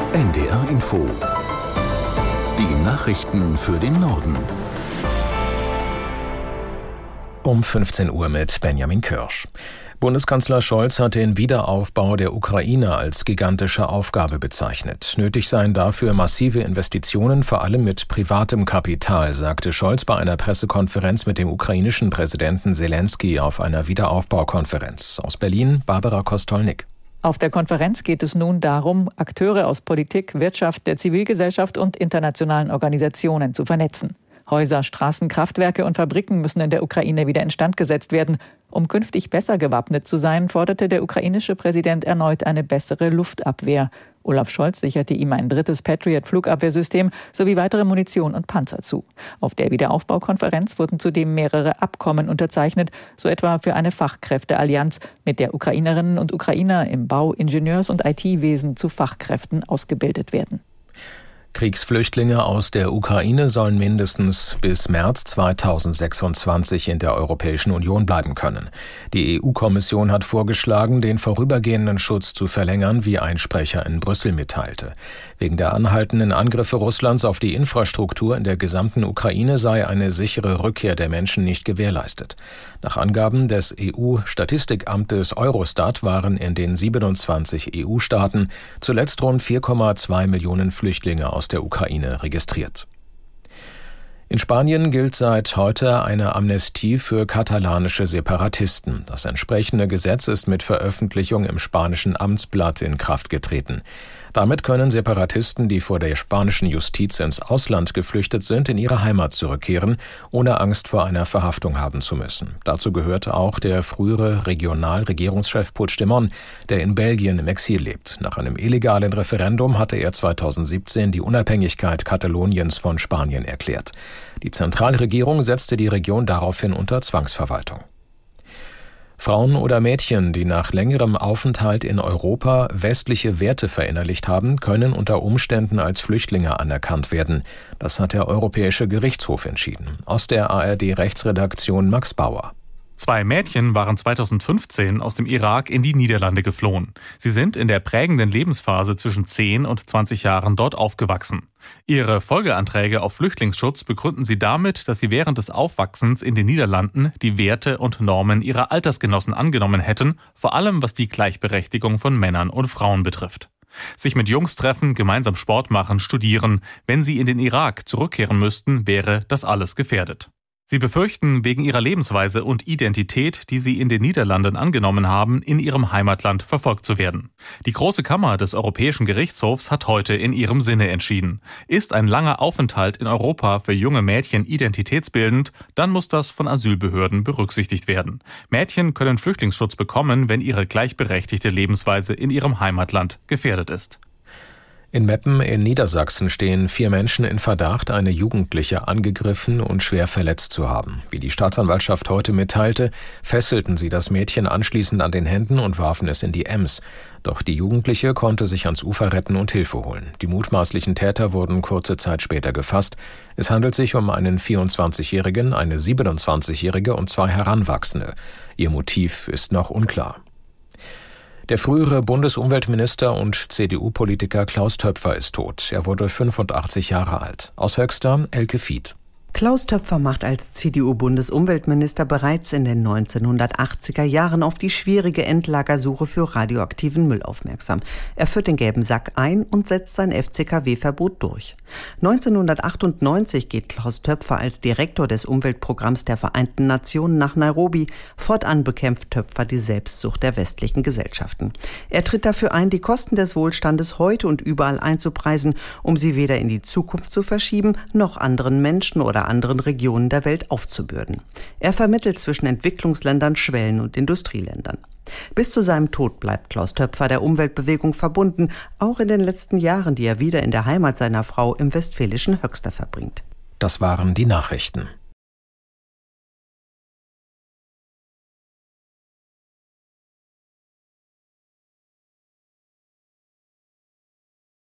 NDR Info. Die Nachrichten für den Norden. Um 15 Uhr mit Benjamin Kirsch. Bundeskanzler Scholz hat den Wiederaufbau der Ukraine als gigantische Aufgabe bezeichnet. Nötig seien dafür massive Investitionen, vor allem mit privatem Kapital, sagte Scholz bei einer Pressekonferenz mit dem ukrainischen Präsidenten Selenskyj auf einer Wiederaufbaukonferenz. Aus Berlin, Barbara Kostolnik. Auf der Konferenz geht es nun darum, Akteure aus Politik, Wirtschaft, der Zivilgesellschaft und internationalen Organisationen zu vernetzen. Häuser, Straßen, Kraftwerke und Fabriken müssen in der Ukraine wieder instand gesetzt werden. Um künftig besser gewappnet zu sein, forderte der ukrainische Präsident erneut eine bessere Luftabwehr. Olaf Scholz sicherte ihm ein 3. Patriot-Flugabwehrsystem sowie weitere Munition und Panzer zu. Auf der Wiederaufbaukonferenz wurden zudem mehrere Abkommen unterzeichnet, so etwa für eine Fachkräfteallianz, mit der Ukrainerinnen und Ukrainer im Bau-, Ingenieurs- und IT-Wesen zu Fachkräften ausgebildet werden. Kriegsflüchtlinge aus der Ukraine sollen mindestens bis März 2026 in der Europäischen Union bleiben können. Die EU-Kommission hat vorgeschlagen, den vorübergehenden Schutz zu verlängern, wie ein Sprecher in Brüssel mitteilte. Wegen der anhaltenden Angriffe Russlands auf die Infrastruktur in der gesamten Ukraine sei eine sichere Rückkehr der Menschen nicht gewährleistet. Nach Angaben des EU-Statistikamtes Eurostat waren in den 27 EU-Staaten zuletzt rund 4,2 Millionen Flüchtlinge aus der Ukraine registriert. In Spanien gilt seit heute eine Amnestie für katalanische Separatisten. Das entsprechende Gesetz ist mit Veröffentlichung im spanischen Amtsblatt in Kraft getreten. Damit können Separatisten, die vor der spanischen Justiz ins Ausland geflüchtet sind, in ihre Heimat zurückkehren, ohne Angst vor einer Verhaftung haben zu müssen. Dazu gehört auch der frühere Regionalregierungschef Puigdemont, der in Belgien im Exil lebt. Nach einem illegalen Referendum hatte er 2017 die Unabhängigkeit Kataloniens von Spanien erklärt. Die Zentralregierung setzte die Region daraufhin unter Zwangsverwaltung. Frauen oder Mädchen, die nach längerem Aufenthalt in Europa westliche Werte verinnerlicht haben, können unter Umständen als Flüchtlinge anerkannt werden. Das hat der Europäische Gerichtshof entschieden. Aus der ARD-Rechtsredaktion Max Bauer. 2 Mädchen waren 2015 aus dem Irak in die Niederlande geflohen. Sie sind in der prägenden Lebensphase zwischen 10 und 20 Jahren dort aufgewachsen. Ihre Folgeanträge auf Flüchtlingsschutz begründen sie damit, dass sie während des Aufwachsens in den Niederlanden die Werte und Normen ihrer Altersgenossen angenommen hätten, vor allem was die Gleichberechtigung von Männern und Frauen betrifft. Sich mit Jungs treffen, gemeinsam Sport machen, studieren. Wenn sie in den Irak zurückkehren müssten, wäre das alles gefährdet. Sie befürchten, wegen ihrer Lebensweise und Identität, die sie in den Niederlanden angenommen haben, in ihrem Heimatland verfolgt zu werden. Die Große Kammer des Europäischen Gerichtshofs hat heute in ihrem Sinne entschieden. Ist ein langer Aufenthalt in Europa für junge Mädchen identitätsbildend, dann muss das von Asylbehörden berücksichtigt werden. Mädchen können Flüchtlingsschutz bekommen, wenn ihre gleichberechtigte Lebensweise in ihrem Heimatland gefährdet ist. In Meppen in Niedersachsen stehen 4 Menschen in Verdacht, eine Jugendliche angegriffen und schwer verletzt zu haben. Wie die Staatsanwaltschaft heute mitteilte, fesselten sie das Mädchen anschließend an den Händen und warfen es in die Ems. Doch die Jugendliche konnte sich ans Ufer retten und Hilfe holen. Die mutmaßlichen Täter wurden kurze Zeit später gefasst. Es handelt sich um einen 24-Jährigen, eine 27-Jährige und 2 Heranwachsende. Ihr Motiv ist noch unklar. Der frühere Bundesumweltminister und CDU-Politiker Klaus Töpfer ist tot. Er wurde 85 Jahre alt. Aus Höxter, Elke Fied. Klaus Töpfer macht als CDU-Bundesumweltminister bereits in den 1980er Jahren auf die schwierige Endlagersuche für radioaktiven Müll aufmerksam. Er führt den gelben Sack ein und setzt sein FCKW-Verbot durch. 1998 geht Klaus Töpfer als Direktor des Umweltprogramms der Vereinten Nationen nach Nairobi. Fortan bekämpft Töpfer die Selbstsucht der westlichen Gesellschaften. Er tritt dafür ein, die Kosten des Wohlstandes heute und überall einzupreisen, um sie weder in die Zukunft zu verschieben, noch anderen Menschen oder anderen Regionen der Welt aufzubürden. Er vermittelt zwischen Entwicklungsländern, Schwellen- und Industrieländern. Bis zu seinem Tod bleibt Klaus Töpfer der Umweltbewegung verbunden, auch in den letzten Jahren, die er wieder in der Heimat seiner Frau im westfälischen Höxter verbringt. Das waren die Nachrichten.